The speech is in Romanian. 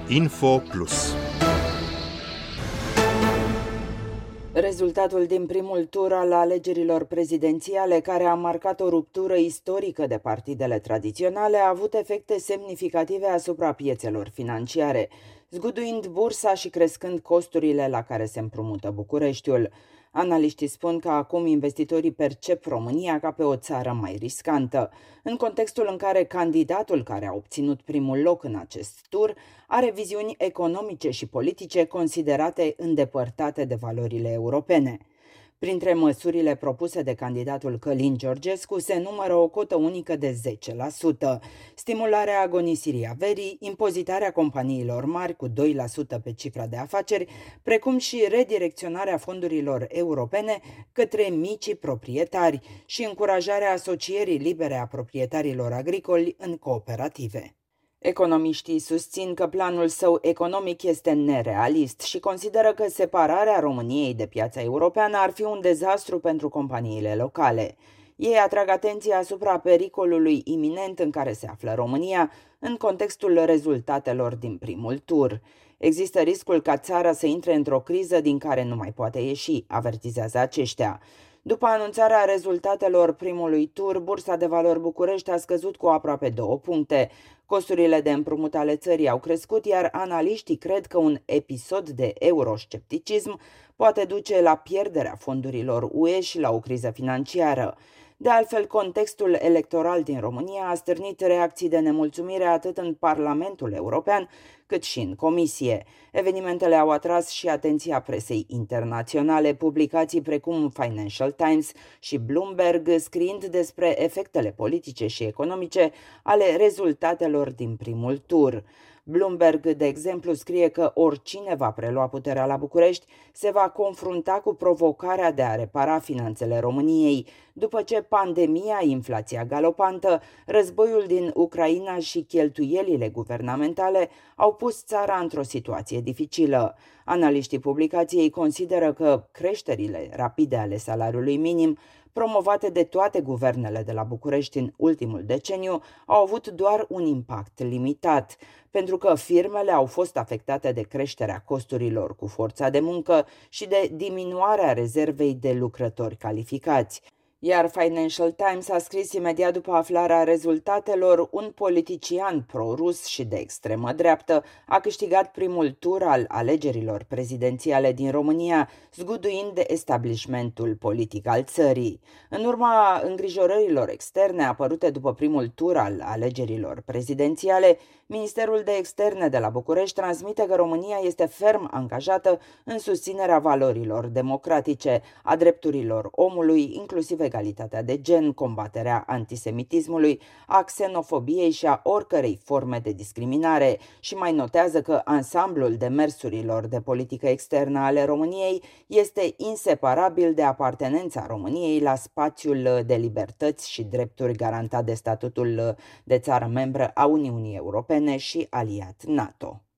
Info Plus. Rezultatul din primul tur al alegerilor prezidențiale, care a marcat o ruptură istorică de partidele tradiționale, a avut efecte semnificative asupra piețelor financiare, zguduind bursa și crescând costurile la care se împrumută Bucureștiul. Analiștii spun că acum investitorii percep România ca pe o țară mai riscantă, în contextul în care candidatul care a obținut primul loc în acest tur are viziuni economice și politice considerate îndepărtate de valorile europene. Printre măsurile propuse de candidatul Călin Georgescu se numără o cotă unică de 10%, stimularea agonisirii averii, impozitarea companiilor mari cu 2% pe cifra de afaceri, precum și redirecționarea fondurilor europene către micii proprietari și încurajarea asocierii libere a proprietarilor agricoli în cooperative. Economiștii susțin că planul său economic este nerealist și consideră că separarea României de piața europeană ar fi un dezastru pentru companiile locale. Ei atrag atenția asupra pericolului iminent în care se află România în contextul rezultatelor din primul tur. Există riscul ca țara să intre într-o criză din care nu mai poate ieși, avertizează aceștia. După anunțarea rezultatelor primului tur, Bursa de Valori București a scăzut cu aproape 2 puncte. Costurile de împrumut ale țării au crescut, iar analiștii cred că un episod de euroscepticism poate duce la pierderea fondurilor UE și la o criză financiară. De altfel, contextul electoral din România a stârnit reacții de nemulțumire atât în Parlamentul European, cât și în Comisie. Evenimentele au atras și atenția presei internaționale, publicații precum Financial Times și Bloomberg scriind despre efectele politice și economice ale rezultatelor din primul tur. Bloomberg, de exemplu, scrie că oricine va prelua puterea la București se va confrunta cu provocarea de a repara finanțele României, după ce pandemia, inflația galopantă, războiul din Ucraina și cheltuielile guvernamentale au pus țara într-o situație dificilă. Analiștii publicației consideră că creșterile rapide ale salariului minim, promovate de toate guvernele de la București în ultimul deceniu, au avut doar un impact limitat, pentru că firmele au fost afectate de creșterea costurilor cu forța de muncă și de diminuarea rezervei de lucrători calificați. Iar Financial Times a scris imediat după aflarea rezultatelor: un politician pro-rus și de extremă dreaptă a câștigat primul tur al alegerilor prezidențiale din România, zguduind de establishmentul politic al țării. În urma îngrijorărilor externe apărute după primul tur al alegerilor prezidențiale, Ministerul de Externe de la București transmite că România este ferm angajată în susținerea valorilor democratice, a drepturilor omului, inclusiv egalitatea de gen, combaterea antisemitismului, a xenofobiei și a oricărei forme de discriminare, și mai notează că ansamblul demersurilor de politică externă ale României este inseparabil de apartenența României la spațiul de libertăți și drepturi garantat de statutul de țară membră a Uniunii Europene și aliat NATO.